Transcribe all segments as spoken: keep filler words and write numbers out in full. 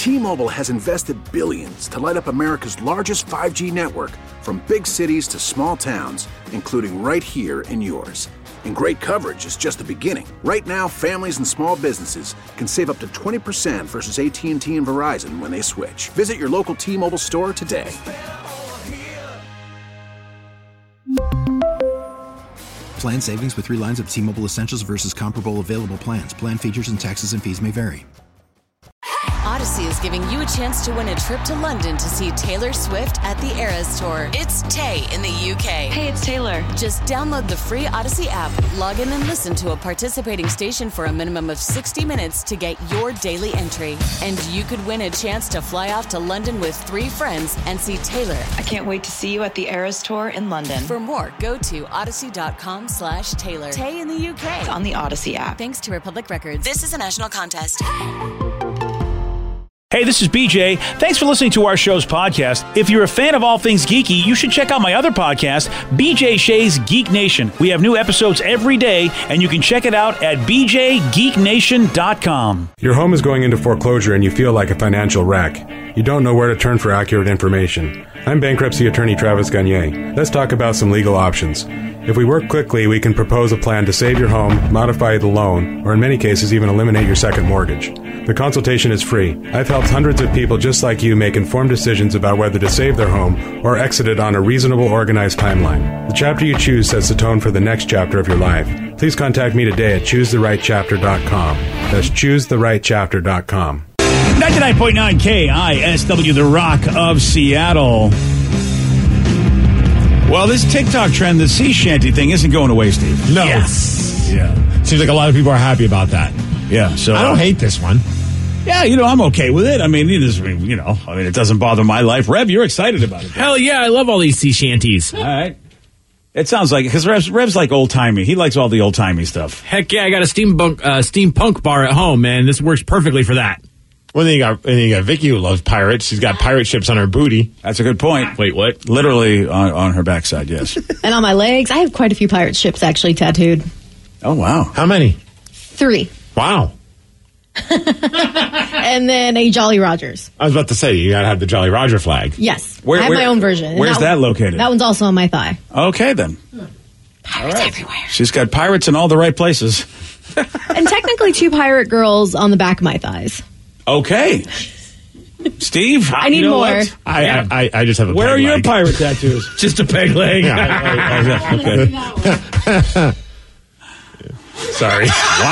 T-Mobile has invested billions to light up America's largest five G network, from big cities to small towns, including right here in yours. And great coverage is just the beginning. Right now, families and small businesses can save up to twenty percent versus A T and T and Verizon when they switch. Visit your local T-Mobile store today. Plan savings with three lines of T-Mobile Essentials versus comparable available plans. Plan features and taxes and fees may vary. Odyssey is giving you a chance to win a trip to London to see Taylor Swift at the Eras Tour. It's Tay in the U K. Hey, it's Taylor. Just download the free Odyssey app, log in and listen to a participating station for a minimum of sixty minutes to get your daily entry. And you could win a chance to fly off to London with three friends and see Taylor. I can't wait to see you at the Eras Tour in London. For more, go to odyssey.com slash Taylor. Tay in the U K. It's on the Odyssey app. Thanks to Republic Records. This is a national contest. Hey, this is B J. Thanks for listening to our show's podcast. If you're a fan of all things geeky, you should check out my other podcast, B J Shea's Geek Nation. We have new episodes every day, and you can check it out at b j geek nation dot com. Your home is going into foreclosure and you feel like a financial wreck. You don't know where to turn for accurate information. I'm bankruptcy attorney Travis Gagne. Let's talk about some legal options. If we work quickly, we can propose a plan to save your home, modify the loan, or in many cases even eliminate your second mortgage. The consultation is free. I've helped hundreds of people just like you make informed decisions about whether to save their home or exit it on a reasonable, organized timeline. The chapter you choose sets the tone for the next chapter of your life. Please contact me today at choose the right chapter dot com. That's choose the right chapter dot com. ninety-nine point nine K I S W, the Rock of Seattle. Well, this TikTok trend, the sea shanty thing, isn't going away, Steve. No. Yes. Yeah. Seems like a lot of people are happy about that. Yeah. So I don't uh, hate this one. Yeah, you know, I'm okay with it. I mean, it is, you know, I mean, it doesn't bother my life. Rev, you're excited about it. Hell yeah, I love all these sea shanties. All right. It sounds like, because Rev's, Rev's like old-timey. He likes all the old-timey stuff. Heck yeah, I got a steampunk, uh, steampunk bar at home, man. This works perfectly for that. Well, then you got, then you got Vicky, who loves pirates. She's got pirate ships on her booty. That's a good point. Wait, what? Literally on, on her backside, yes. And on my legs, I have quite a few pirate ships actually tattooed. Oh, wow. How many? Three. Wow. And then a Jolly Rogers. I was about to say, you got to have the Jolly Roger flag. Yes. Where, I have where, my own version. Where's that, that located? That one's also on my thigh. Okay, then. Pirates right. everywhere. She's got pirates in all the right places. And technically two pirate girls on the back of my thighs. Okay. Steve? I need you know more. What? I, yeah. I, I I just have a Where peg are your leg. pirate tattoos? Just a peg leg. Yeah. Okay. Sorry.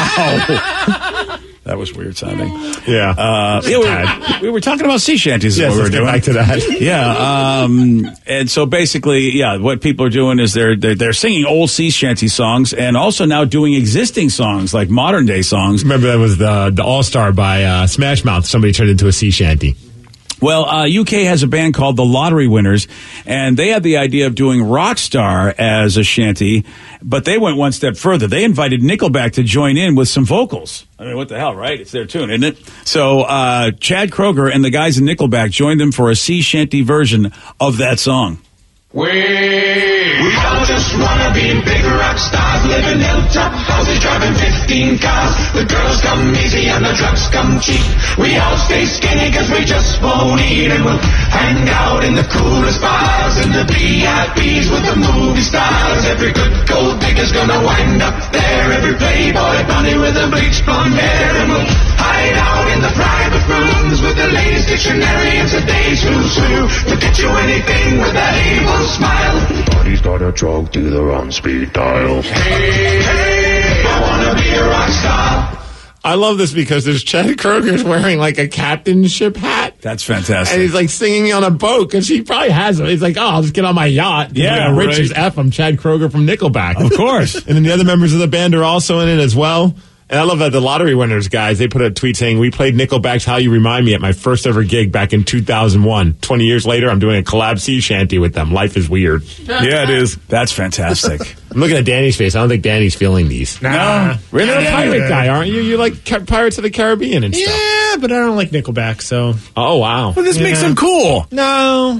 Wow. That was weird sounding. Yeah. Uh, yeah we, we were talking about sea shanties. Yes, what we were let's get doing. back to that. Yeah. Um, and so basically, yeah, what people are doing is they're, they're they're singing old sea shanty songs and also now doing existing songs, like modern day songs. Remember that was the the All Star by uh, Smash Mouth. Somebody turned into a sea shanty. Well, uh, U K has a band called the Lottery Winners, and they had the idea of doing Rockstar as a shanty, but they went one step further. They invited Nickelback to join in with some vocals. I mean, what the hell, right? It's their tune, isn't it? So uh, Chad Kroeger and the guys in Nickelback joined them for a sea shanty version of that song. We, we all just wanna be big rock stars, living hilltop houses, driving fifteen cars. The girls come easy and the drugs come cheap. We all stay skinny cause we just won't eat, and we'll hang out in the coolest bars, in the V I Ps with the movie stars. Every good gold digger's gonna wind up there, every playboy bunny with a bleached blonde hair, and we'll hide out in the private rooms with the latest dictionary and today's who's who, to get you anything with that evil smile. Everybody's got a drug dealer on speed dial. Hey, hey, I wanna be a rock star. I love this because there's Chad Kroeger's wearing like a captainship hat. That's fantastic. And he's like singing on a boat because he probably has it. He's like, oh, I'll just get on my yacht. Yeah, like, Rich right. as F. I'm Chad Kroeger from Nickelback. Of course. And then the other members of the band are also in it as well. And I love that the Lottery Winners guys, they put a tweet saying, we played Nickelback's How You Remind Me at my first ever gig back in two thousand one. twenty years later, I'm doing a collab sea shanty with them. Life is weird. Yeah, it is. That's fantastic. I'm looking at Danny's face. I don't think Danny's feeling these. Nah. Really? You're a pirate guy, aren't you? You like ca- Pirates of the Caribbean and stuff. Yeah, but I don't like Nickelback, so. Oh, wow. Well, This yeah. makes them cool. No.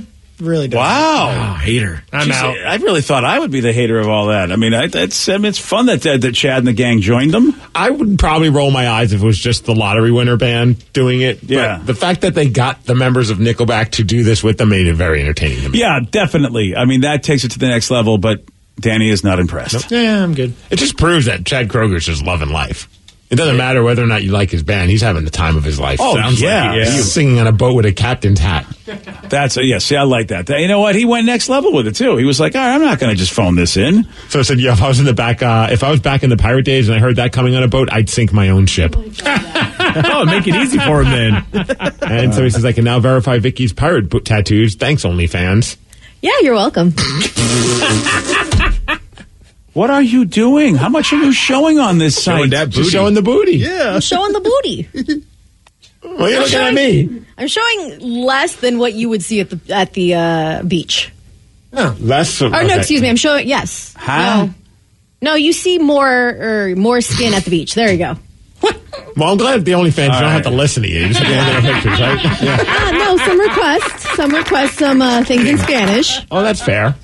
really doesn't. Wow. Oh, hater. I'm Jeez, out. I really thought I would be the hater of all that. I mean, I, it's, I mean, it's fun that, that that Chad and the gang joined them. I would probably roll my eyes if it was just the lottery winner band doing it. Yeah. But the fact that they got the members of Nickelback to do this with them made it very entertaining to me. Yeah, definitely. I mean, that takes it to the next level, but Danny is not impressed. Nope. Yeah, I'm good. It just proves that Chad Kroger's just loving life. It doesn't matter whether or not you like his band. He's having the time of his life. Oh, Sounds yeah. like he is. Yeah. He's singing on a boat with a captain's hat. That's a, yeah. See, I like that. You know what? He went next level with it too. He was like, "All right, I'm not going to just phone this in." So I said, "Yeah, if I was in the back, uh, if I was back in the pirate days and I heard that coming on a boat, I'd sink my own ship." Oh, make it easy for him then. And so he says, "I can now verify Vicky's pirate boot tattoos. Thanks, OnlyFans." Yeah, you're welcome. What are you doing? How much are you showing on this site? Showing that booty. Just showing the booty. Yeah. I'm showing the booty. Well, you're looking at me. I'm showing less than what you would see at the at the uh, beach. Oh, less. Or no, excuse me. I'm showing yes. Huh? No, no, you see more or more skin at the beach. There you go. Well, I'm glad the OnlyFans All don't right. have to listen to you. You just have to look at the pictures, right? Yeah. Ah, no, some requests. Some requests. Some uh, things in Spanish. Oh, that's fair.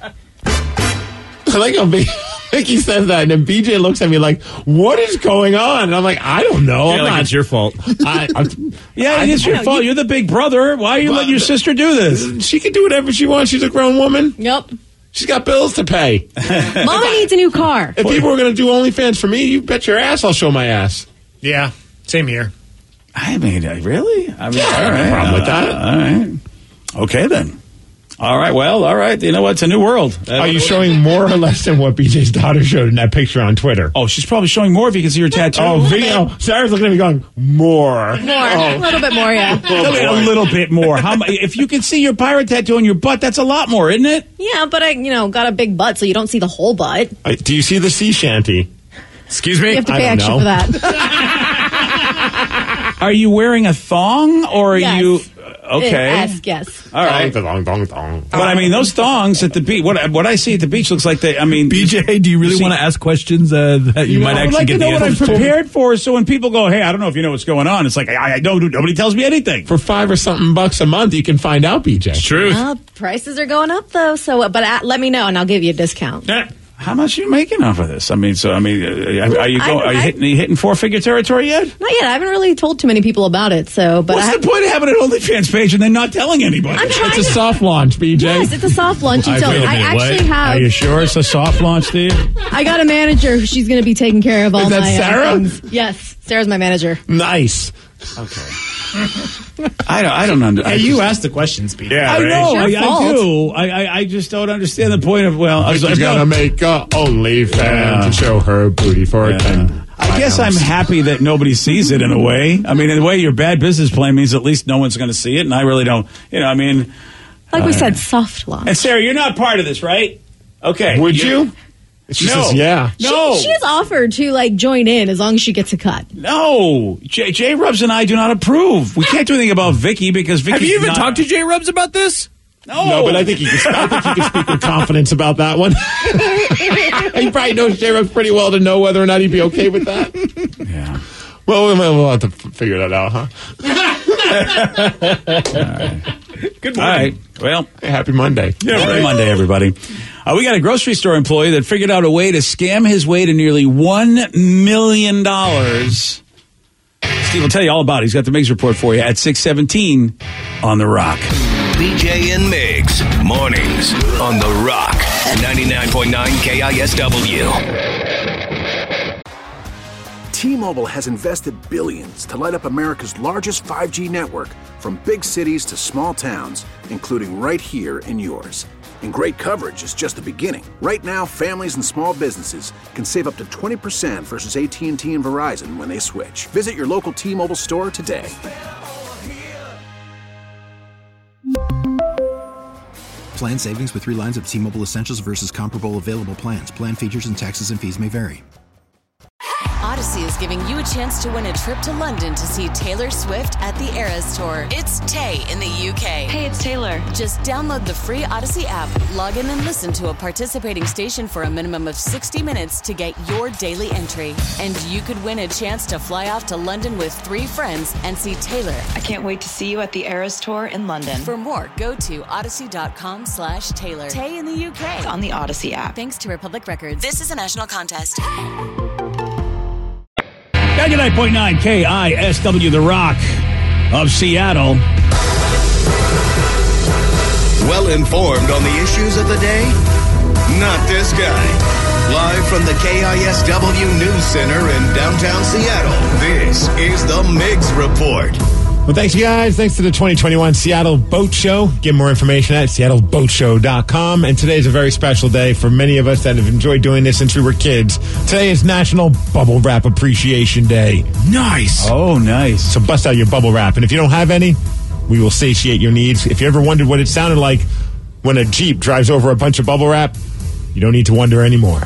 I like how B- Vicky says that, and then B J looks at me like, "What is going on?" And I'm like, "I don't know. Yeah, I'm like not it's your fault. I, I'm, Yeah, I- it's your know, fault. you- You're the big brother. Why are you Well, letting your sister do this? She can do whatever she wants. She's a grown woman. Yep. She's got bills to pay. Mama needs a new car. If people were going to do OnlyFans for me, you bet your ass I'll show my ass. Yeah, same here. I mean, uh, really? I mean, Yeah, all I have no right. problem with Uh, that. all right. Okay, then. All right. Well, all right. You know what? It's a new world. Uh, Are you showing more or less than what B J's daughter showed in that picture on Twitter? Oh, she's probably showing more if you can see her tattoo. Oh, video. Sarah's looking at me going, more. More, a little bit more, yeah. Tell me a little bit more. How mu- if you can see your pirate tattoo on your butt, that's a lot more, isn't it? Yeah, but I, you know, got a big butt, so you don't see the whole butt. Uh, Do you see the sea shanty? Excuse me? You have to I pay don't extra know. for that. Are you wearing a thong or are Yes. you? Okay. Yes, yes. All right. Dong, dong, dong. But I mean, those thongs at the beach. What what I see at the beach looks like they. I mean, B J, do you really see- want to ask questions uh, that you, You might know, I would actually like get to know the what I'm answers to? prepared for. So when people go, "Hey, I don't know if you know what's going on," it's like I, I don't. Nobody tells me anything. For five or something bucks a month, you can find out, B J. Truth. Uh, prices are going up, though, so, but uh, let me know, and I'll give you a discount. How much are you making off of this? I mean, so I mean, uh, are you I- going? Are you I- hitting, are you hitting four figure territory yet? Not yet. I haven't really told too many people about it, so, but What's I the point of having an OnlyFans page and then not telling anybody? I'm trying It's a to- soft launch, B J. Yes, it's a soft launch until wait a I minute, what? actually have. Are you sure it's a soft launch, Steve? I got a manager who she's going to be taking care of all Is that my uh, Sarah? things. Yes, Sarah's my manager. Nice. I don't. I don't understand. Hey, you asked the questions, Pete. Yeah, I right. know. I, It's your I fault. do. I, I I just don't understand the point of. Well, I was She's like, gonna no. make a OnlyFans Yeah. to show her booty for Yeah. ten. I guess I'm happy that nobody sees it in a way. I mean, in a way, your bad business plan means at least no one's going to see it, and I really don't. You know, I mean, Like we Uh, said, soft launch. and Sarah, you're not part of this, right? Okay. Would You're- you? She No. says, yeah. No. She, she has offered to like join in as long as she gets a cut. No, J, J Rubs and I do not approve. We can't do anything about Vicky because Vicky. Have you even talked to J Rubs about this? No, No, but I think you can. I think you can speak with confidence about that one. He probably knows J-Rubs pretty well to know whether or not he'd be okay with that. Yeah. Well, we'll, we'll have to f- figure that out, huh? Good All right. Well, hey, happy Monday. Yeah, happy Monday, everybody. Uh, we got a grocery store employee that figured out a way to scam his way to nearly one million dollars. Steve will tell you all about it. He's got the Migs report for you at six seventeen on The Rock. B J and Migs, mornings on The Rock, ninety-nine point nine K I S W. T-Mobile has invested billions to light up America's largest five G network, from big cities to small towns, including right here in yours. And great coverage is just the beginning. Right now, families and small businesses can save up to twenty percent versus A T and T and Verizon when they switch. Visit your local T-Mobile store today. Plan savings with three lines of T-Mobile Essentials versus comparable available plans. Plan features and taxes and fees may vary. Odyssey is giving you a chance to win a trip to London to see Taylor Swift at the Eras Tour. It's Tay in the U K. Hey, it's Taylor. Just download the free Odyssey app, log in and listen to a participating station for a minimum of sixty minutes to get your daily entry. And you could win a chance to fly off to London with three friends and see Taylor. I can't wait to see you at the Eras Tour in London. For more, go to odyssey.com slash Taylor. Tay in the U K. It's on the Odyssey app. Thanks to Republic Records. This is a national contest. ninety-nine point nine K I S W, The Rock of Seattle. Well informed on the issues of the day? Not this guy. Live from the K I S W News Center in downtown Seattle, this is the Migs Report. Well, thanks, you guys. Thanks to the twenty twenty-one Seattle Boat Show. Get more information at seattle boat show dot com. And today is a very special day for many of us that have enjoyed doing this since we were kids. Today is National Bubble Wrap Appreciation Day. Nice. Oh, nice. So bust out your bubble wrap. And if you don't have any, we will satiate your needs. If you ever wondered what it sounded like when a Jeep drives over a bunch of bubble wrap, you don't need to wonder anymore.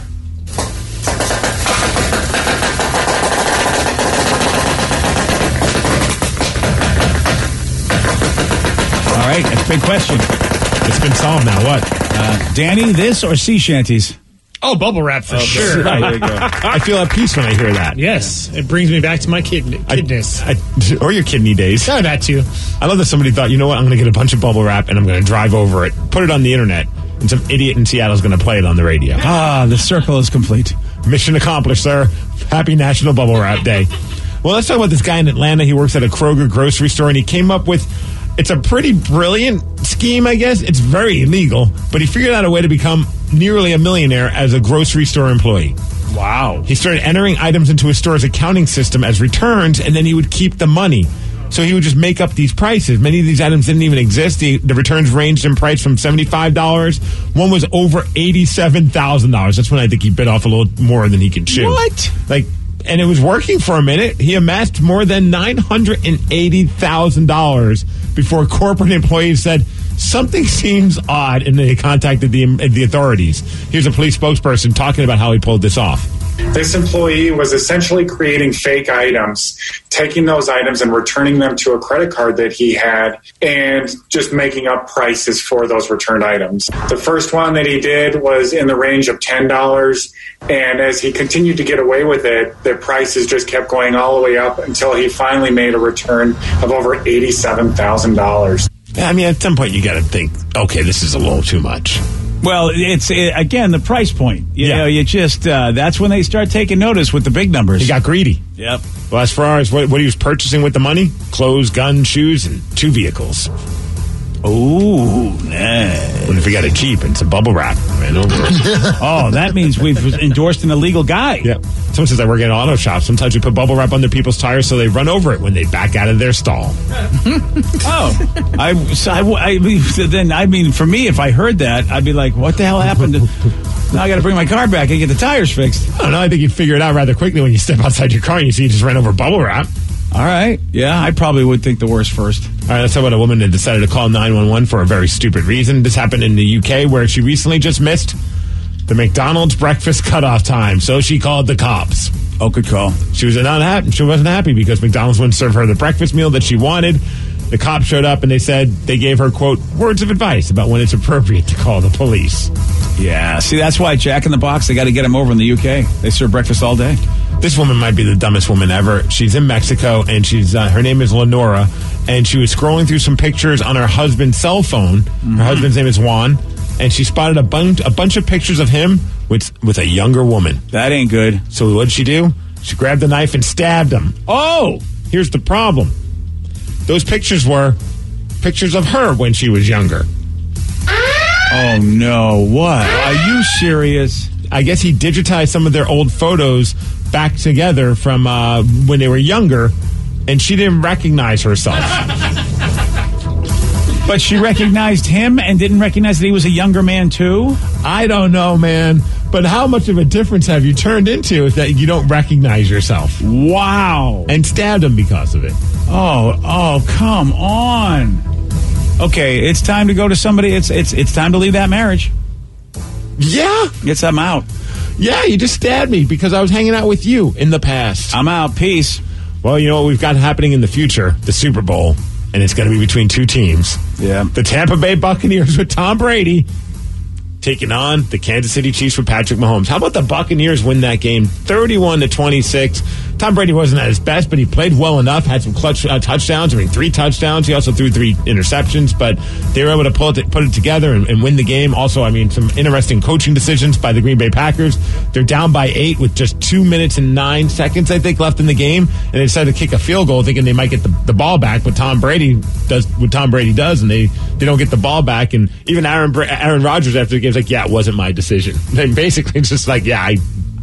All right, that's a big question. It's been solved now. What? Uh, Danny, this or sea shanties? Oh, bubble wrap for Okay. sure. Right, there you go. I feel at peace when I hear that. Yes, it brings me back to my kid kidness. I, I, or your kidney days. Oh, that too. I love that somebody thought, you know what, I'm going to get a bunch of bubble wrap and I'm going to drive over it, put it on the internet, and some idiot in Seattle is going to play it on the radio. Ah, the circle is complete. Mission accomplished, sir. Happy National Bubble Wrap Day. Well, let's talk about this guy in Atlanta. He works at a Kroger grocery store, and he came up with, it's a pretty brilliant scheme, I guess. It's very illegal, but he figured out a way to become nearly a millionaire as a grocery store employee. Wow. He started entering items into his store's accounting system as returns, and then he would keep the money. So he would just make up these prices. Many of these items didn't even exist. The, the returns ranged in price from seventy-five dollars. One was over eighty-seven thousand dollars. That's when I think he bit off a little more than he could chew. What? Like, and it was working for a minute. He amassed more than nine hundred eighty thousand dollars before corporate employees said, something seems odd, and they contacted the, the authorities. Here's a police spokesperson talking about how he pulled this off. This employee was essentially creating fake items, taking those items and returning them to a credit card that he had and just making up prices for those returned items. The first one that he did was in the range of ten dollars, and as he continued to get away with it, the prices just kept going all the way up until he finally made a return of over eighty-seven thousand dollars. I mean, at some point you got to think, okay, this is a little too much. Well, it's, it, again, the price point. You Yeah. know, you just, uh, that's when they start taking notice with the big numbers. He got greedy. Yep. Well, as far as what, what he was purchasing with the money, clothes, guns, shoes, and two vehicles. Ooh, nice. What if we got a Jeep and some bubble wrap? Man, over it. Oh, that means we've endorsed an illegal guy. Yeah. Someone says I work at an auto shop. Sometimes we put bubble wrap under people's tires so they run over it when they back out of their stall. Oh, I, so I, I, so then, I mean, for me, if I heard that, I'd be like, what the hell happened? To, now I got to bring my car back and get the tires fixed. I don't know. I think you figure it out rather quickly when you step outside your car and you see you just ran over bubble wrap. All right. Yeah, I probably would think the worst first. All right, let's talk about a woman that decided to call nine one one for a very stupid reason. This happened in the U K where she recently just missed the McDonald's breakfast cutoff time, so she called the cops. Oh, good call. She was not happy. She wasn't happy because McDonald's wouldn't serve her the breakfast meal that she wanted. The cops showed up and they said they gave her, quote, words of advice about when it's appropriate to call the police. Yeah, see, that's why Jack in the Box, they got to get him over in the U K. They serve breakfast all day. This woman might be the dumbest woman ever. She's in Mexico, and she's uh, her name is Lenora, and she was scrolling through some pictures on her husband's cell phone. Mm-hmm. Her husband's name is Juan, and she spotted a bunch a bunch of pictures of him with with a younger woman. That ain't good. So what did she do? She grabbed the knife and stabbed him. Oh, here's the problem. Those pictures were pictures of her when she was younger. Oh, no. What? Are you serious? I guess he digitized some of their old photos back together from uh, when they were younger, and she didn't recognize herself. But she recognized him and didn't recognize that he was a younger man, too? I don't know, man. But how much of a difference have you turned into if that you don't recognize yourself? Wow. And stabbed him because of it. Oh, oh, come on. Okay, it's time to go to somebody. It's it's it's time to leave that marriage. Yeah. Get something out. Yeah, you just stabbed me because I was hanging out with you in the past. I'm out. Peace. Well, you know what we've got happening in the future? The Super Bowl. And it's going to be between two teams. Yeah. The Tampa Bay Buccaneers with Tom Brady taking on the Kansas City Chiefs with Patrick Mahomes. How about the Buccaneers win that game thirty-one to twenty-six? Tom Brady wasn't at his best, but he played well enough, had some clutch uh, touchdowns. I mean, three touchdowns. He also threw three interceptions, but they were able to pull it, put it together and, and win the game. Also, I mean, some interesting coaching decisions by the Green Bay Packers. They're down by eight with just two minutes and nine seconds, I think, left in the game, and they decided to kick a field goal thinking they might get the, the ball back, but Tom Brady does what Tom Brady does, and they, they don't get the ball back. And even Aaron, Aaron Rodgers after the game was like, yeah, it wasn't my decision. And basically, it's just like, yeah, I...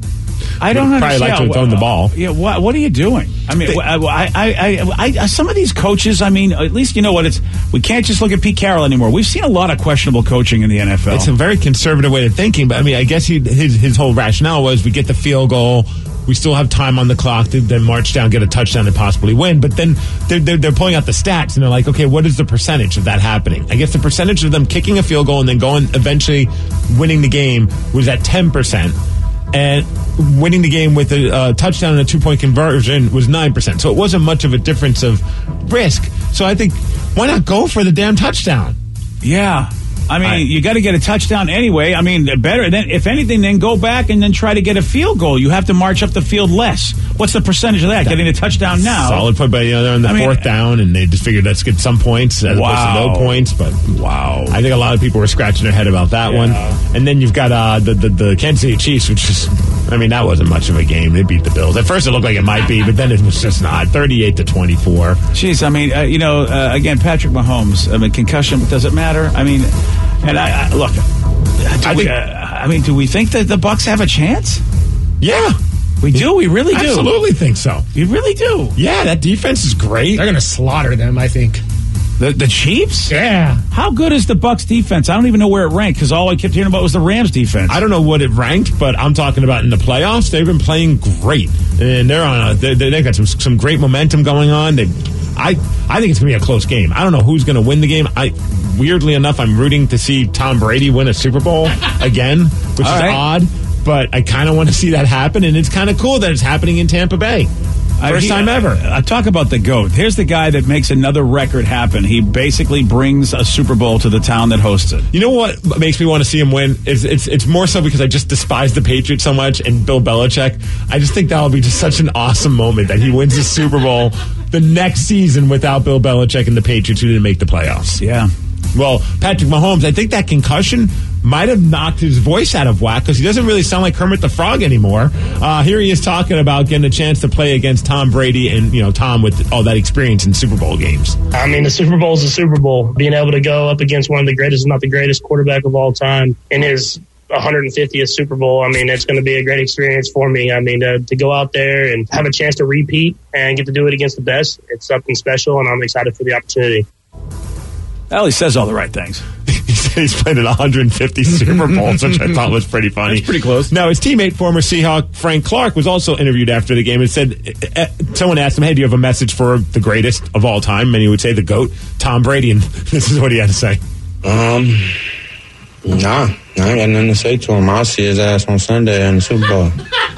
I don't probably understand. like to have thrown the ball. Yeah, what, what are you doing? I mean, I, I, I, I, I, some of these coaches. I mean, at least you know what it's. We can't just look at Pete Carroll anymore. We've seen a lot of questionable coaching in the N F L. It's a very conservative way of thinking, but I mean, I guess he, his his whole rationale was we get the field goal, we still have time on the clock to then march down, get a touchdown, and possibly win. But then they're, they're they're pulling out the stats and they're like, okay, what is the percentage of that happening? I guess the percentage of them kicking a field goal and then going eventually winning the game was at ten percent. And winning the game with a uh, touchdown and a two-point conversion was nine percent. So it wasn't much of a difference of risk. So I think, why not go for the damn touchdown? Yeah. I mean, I, you got to get a touchdown anyway. I mean, better than if anything, then go back and then try to get a field goal. You have to march up the field less. What's the percentage of that? that Getting a touchdown now. Solid point, but you know, they're on the I fourth mean, down, and they just figured let's get some points as wow. opposed to no points. But wow, I think a lot of people were scratching their head about that yeah. one. And then you've got uh, the, the the Kansas City Chiefs, which is, I mean, that wasn't much of a game. They beat the Bills. At first, it looked like it might be, but then it was just not. thirty-eight to twenty-four. Jeez, I mean, uh, you know, uh, again, Patrick Mahomes. I mean, concussion, does it matter? I mean, and I, I look. I, we, think, uh, I mean, do we think that the Bucs have a chance? Yeah. We do. We really do. Absolutely think so. You really do. Yeah, that defense is great. They're going to slaughter them, I think. The the Chiefs? Yeah. How good is the Bucs defense? I don't even know where it ranked because all I kept hearing about was the Rams defense. I don't know what it ranked, but I'm talking about in the playoffs. They've been playing great, and they're on. A, they they've got some some great momentum going on. They, I I think it's going to be a close game. I don't know who's going to win the game. I weirdly enough, I'm rooting to see Tom Brady win a Super Bowl again, which all is right. odd. But I kind of want to see that happen, and it's kind of cool that it's happening in Tampa Bay. First he, time ever. I, I talk about the GOAT. Here's the guy that makes another record happen. He basically brings a Super Bowl to the town that hosts it. You know what makes me want to see him win? Is it's it's more so because I just despise the Patriots so much and Bill Belichick. I just think that will be just such an awesome moment that he wins the Super Bowl the next season without Bill Belichick and the Patriots who didn't make the playoffs. Yeah. Well, Patrick Mahomes, I think that concussion might have knocked his voice out of whack because he doesn't really sound like Kermit the Frog anymore. Uh, here he is talking about getting a chance to play against Tom Brady and, you know, Tom with all that experience in Super Bowl games. I mean, the Super Bowl is the Super Bowl. Being able to go up against one of the greatest, if not the greatest quarterback of all time in his one hundred fiftieth Super Bowl, I mean, it's going to be a great experience for me. I mean, to, to go out there and have a chance to repeat and get to do it against the best, it's something special, and I'm excited for the opportunity. Well, he says all the right things. He said he's played in one hundred fifty Super Bowls, which I thought was pretty funny. That's pretty close. Now, his teammate, former Seahawk Frank Clark, was also interviewed after the game and said, uh, someone asked him, hey, do you have a message for the greatest of all time? And he would say the GOAT, Tom Brady. And this is what he had to say. Um, nah, I ain't got nothing to say to him. I'll see his ass on Sunday in the Super Bowl.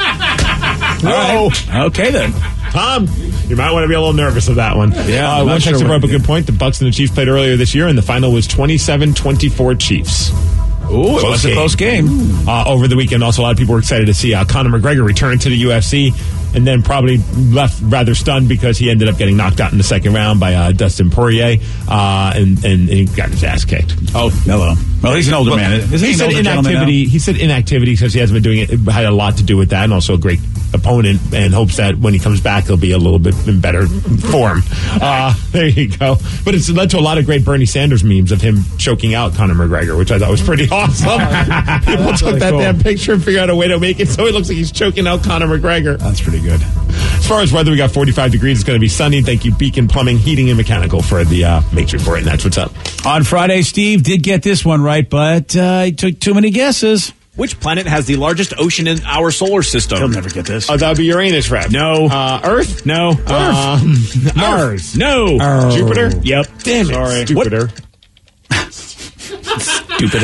Whoa. Right. Okay, then. Tom, you might want to be a little nervous of that one. Yeah, uh, one texter sure brought up a good point. The Bucs and the Chiefs played earlier this year, and the final was twenty-seven twenty-four Chiefs. Ooh, it was a close game. Uh, over the weekend, also, a lot of people were excited to see uh, Conor McGregor return to the U F C, and then probably left rather stunned because he ended up getting knocked out in the second round by uh, Dustin Poirier, uh, and, and, and he got his ass kicked. Oh, hello. Well, he's an older well, man. Isn't he, he said an older inactivity. He said inactivity because he hasn't been doing it. It had a lot to do with that, and also a great opponent, and hopes that when he comes back, he'll be a little bit in better form. Uh, there you go. But it's led to a lot of great Bernie Sanders memes of him choking out Conor McGregor, which I thought was pretty awesome. People took really that cool. damn picture and figured out a way to make it so it looks like he's choking out Conor McGregor. That's pretty good. As far as weather, we got forty-five degrees. It's going to be sunny. Thank you, Beacon Plumbing, Heating, and Mechanical for the uh, Makes Report, and that's what's up. On Friday, Steve did get this one right, but uh, he took too many guesses. Which planet has the largest ocean in our solar system? He'll never get this. Oh, that would be Uranus, Rev. No. Uh, Earth? No. Earth. Um, Mars? No. Oh. Jupiter? Yep. Damn it. Sorry. Jupiter. Jupiter.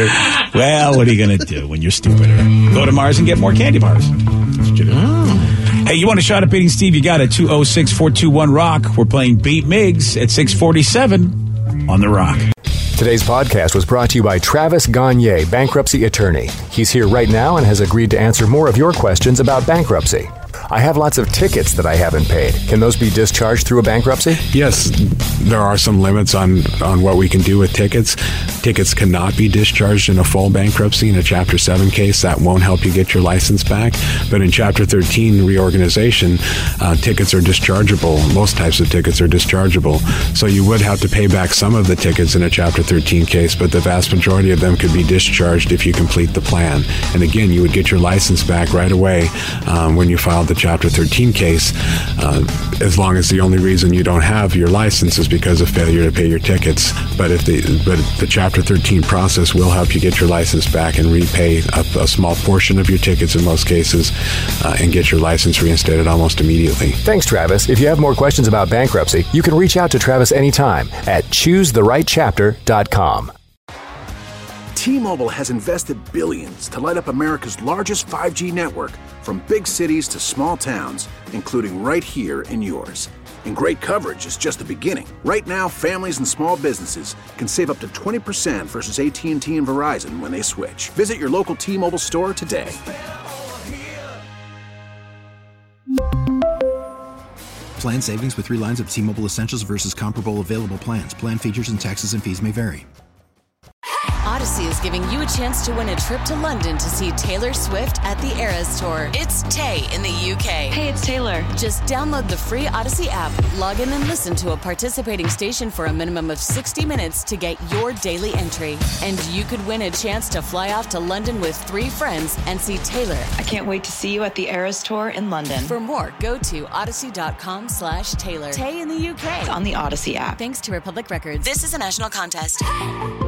Well, what are you going to do when you're stupider? Go to Mars and get more candy bars. That's what you do. Oh. Hey, you want a shot at beating Steve? You got it. two oh six, four two one, rock. We're playing Beat Miggs at six forty-seven on The Rock. Today's podcast was brought to you by Travis Gagne, bankruptcy attorney. He's here right now and has agreed to answer more of your questions about bankruptcy. I have lots of tickets that I haven't paid. Can those be discharged through a bankruptcy? Yes, there are some limits on, on what we can do with tickets. Tickets cannot be discharged in a full bankruptcy. In a Chapter seven case, that won't help you get your license back. But in Chapter thirteen reorganization, uh, tickets are dischargeable. Most types of tickets are dischargeable. So you would have to pay back some of the tickets in a Chapter thirteen case, but the vast majority of them could be discharged if you complete the plan. And again, you would get your license back right away um, when you filed the Chapter thirteen case, uh, as long as the only reason you don't have your license is because of failure to pay your tickets. But if the but the Chapter thirteen process will help you get your license back and repay a, a small portion of your tickets in most cases, uh, and get your license reinstated almost immediately. Thanks, Travis. If you have more questions about bankruptcy, you can reach out to Travis anytime at choose the right chapter dot com. T-Mobile has invested billions to light up America's largest five G network, from big cities to small towns, including right here in yours. And great coverage is just the beginning. Right now, families and small businesses can save up to twenty percent versus A T and T and Verizon when they switch. Visit your local T-Mobile store today. Plan savings with three lines of T-Mobile Essentials versus comparable available plans. Plan features and taxes and fees may vary. Odyssey is giving you a chance to win a trip to London to see Taylor Swift at the Eras Tour. It's Tay in the U K. Hey, it's Taylor. Just download the free Odyssey app, log in and listen to a participating station for a minimum of sixty minutes to get your daily entry. And you could win a chance to fly off to London with three friends and see Taylor. I can't wait to see you at the Eras Tour in London. For more, go to odyssey.com slash Taylor. Tay in the U K. On the Odyssey app. Thanks to Republic Records. This is a national contest.